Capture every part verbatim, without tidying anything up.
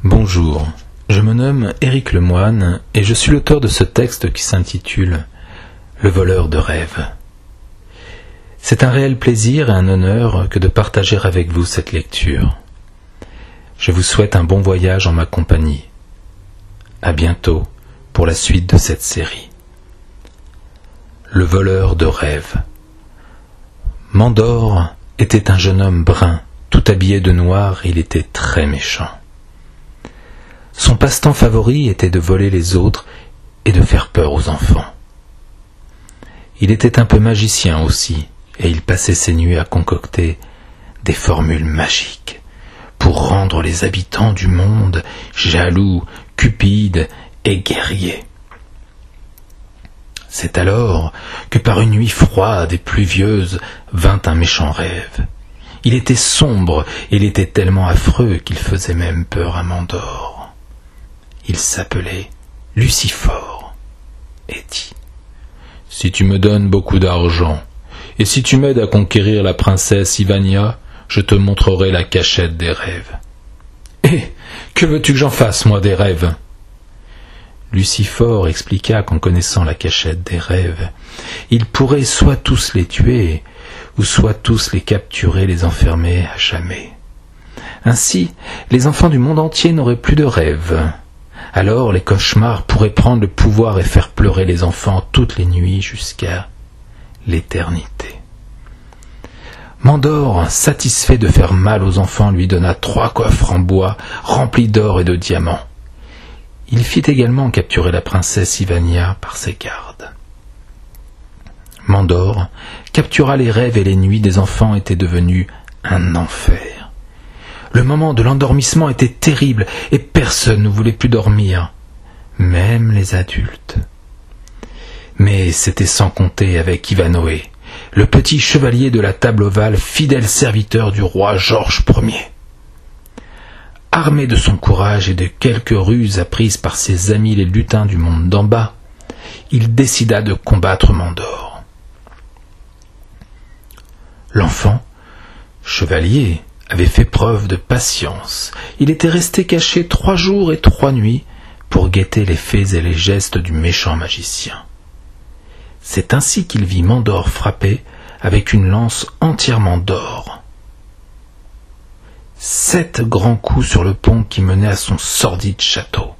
Bonjour, je me nomme Éric Lemoine et je suis l'auteur de ce texte qui s'intitule « Le voleur de rêves ». C'est un réel plaisir et un honneur que de partager avec vous cette lecture. Je vous souhaite un bon voyage en ma compagnie. À bientôt pour la suite de cette série. Le voleur de rêves. Mandor était un jeune homme brun, tout habillé de noir, il était très méchant. Son passe-temps favori était de voler les autres et de faire peur aux enfants. Il était un peu magicien aussi, et il passait ses nuits à concocter des formules magiques pour rendre les habitants du monde jaloux, cupides et guerriers. C'est alors que par une nuit froide et pluvieuse vint un méchant rêve. Il était sombre et il était tellement affreux qu'il faisait même peur à Mandor. Il s'appelait Lucifor et dit « Si tu me donnes beaucoup d'argent, et si tu m'aides à conquérir la princesse Ivania, je te montrerai la cachette des rêves. »« Eh, que veux-tu que j'en fasse, moi, des rêves ?» Lucifor expliqua qu'en connaissant la cachette des rêves, il pourrait soit tous les tuer, ou soit tous les capturer, les enfermer à jamais. Ainsi, les enfants du monde entier n'auraient plus de rêves. Alors les cauchemars pourraient prendre le pouvoir et faire pleurer les enfants toutes les nuits jusqu'à l'éternité. Mandor, satisfait de faire mal aux enfants, lui donna trois coffres en bois remplis d'or et de diamants. Il fit également capturer la princesse Ivania par ses gardes. Mandor captura les rêves et les nuits des enfants étaient devenus un enfer. Le moment de l'endormissement était terrible et personne ne voulait plus dormir, même les adultes. Mais c'était sans compter avec Ivanoé, le petit chevalier de la table ovale, fidèle serviteur du roi Georges Ier. Armé de son courage et de quelques ruses apprises par ses amis les lutins du monde d'en bas, il décida de combattre Mandor. L'enfant, chevalier, avait fait preuve de patience. Il était resté caché trois jours et trois nuits pour guetter les faits et les gestes du méchant magicien. C'est ainsi qu'il vit Mandor frapper avec une lance entièrement d'or. Sept grands coups sur le pont qui menait à son sordide château.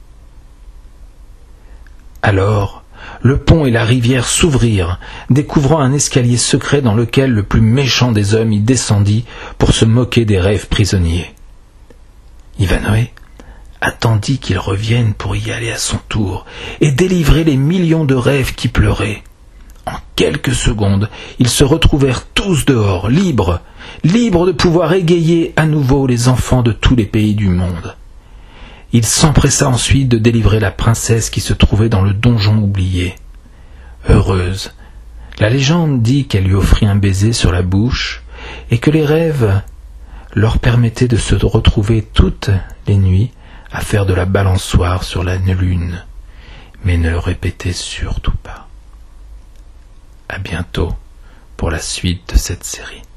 Alors, le pont et la rivière s'ouvrirent, découvrant un escalier secret dans lequel le plus méchant des hommes y descendit pour se moquer des rêves prisonniers. Ivanoé attendit qu'il revienne pour y aller à son tour et délivrer les millions de rêves qui pleuraient. En quelques secondes, ils se retrouvèrent tous dehors, libres, libres de pouvoir égayer à nouveau les enfants de tous les pays du monde. Il s'empressa ensuite de délivrer la princesse qui se trouvait dans le donjon oublié. Heureuse, la légende dit qu'elle lui offrit un baiser sur la bouche et que les rêves leur permettaient de se retrouver toutes les nuits à faire de la balançoire sur la lune, mais ne le répétez surtout pas. À bientôt pour la suite de cette série.